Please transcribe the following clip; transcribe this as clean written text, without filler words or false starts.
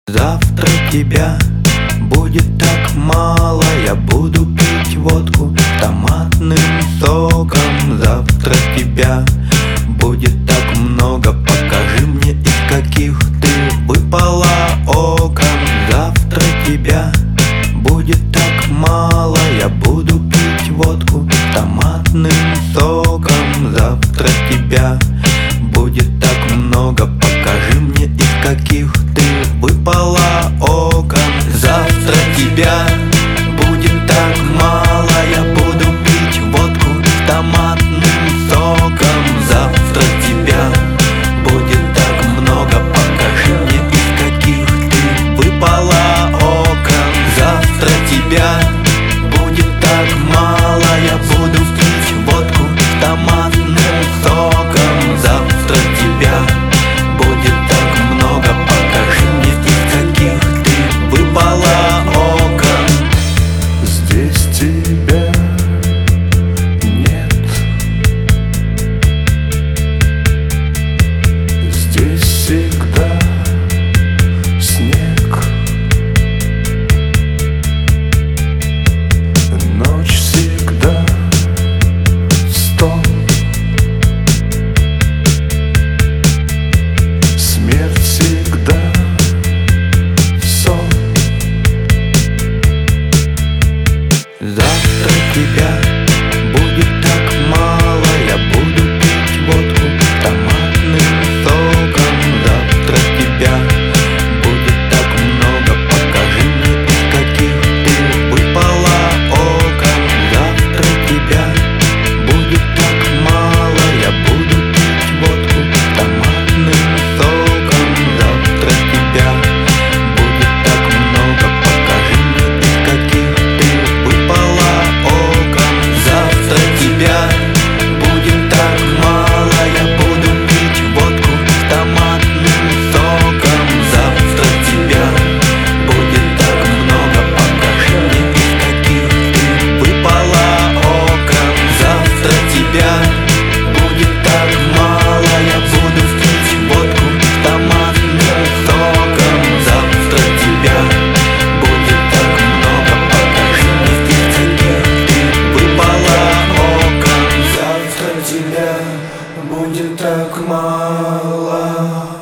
Завтра тебя будет так мало, я буду пить водку томатным соком. Завтра тебя будет так много, покажи мне, из каких ты выпала окон. Завтра тебя будет так мало, я буду пить водку томатным соком. Завтра тебя будет так много, покажи мне, из каких ты выпала окон. Завтра тебя будет так мало, я буду пить водку томатным соком. Завтра тебя будет так много, покажи мне, из каких ты выпала окон. Завтра тебя будет так мало, я буду пить водку томатным соком. Завтра тебя будет так много, покажи мне, из каких ты выпала окон. Здесь тебя нет, здесь всегда снег, ночь всегда стон, смерть всегда сон. Завтра тебя будет так мало, я буду пить водку томатным соком. Завтра тебя будет так много, покажи мне, из каких ты выпала окон. Завтра тебя будет так мало, я буду пить водку томатным соком. Завтра тебя будет так много, покажи мне, из каких ты выпала окон. Завтра тебя будет так мало, я буду пить водку томатным соком. Завтра тебя будет так много, покажи мне, из каких ты выпала окон. Завтра тебя будет так мало, я буду пить водку томатным соком. Завтра тебя будет так много, покажи мне, из каких ты выпала окон. Завтра тебя будет так мало.